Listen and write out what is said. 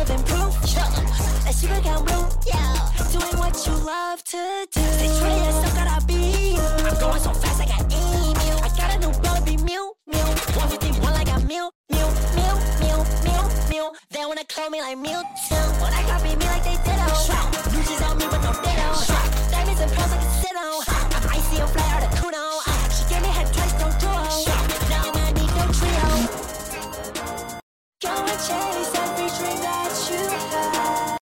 living proof. That she got blue, yeah. Doing what you love to do. Stay true, so gotta be you. I'm going so fast, I got email. I got a new baby, Mew, Mew. 151 like a Mew, Mew, Mew, Mew, Mew, Mew. They wanna call me like Mewtwo.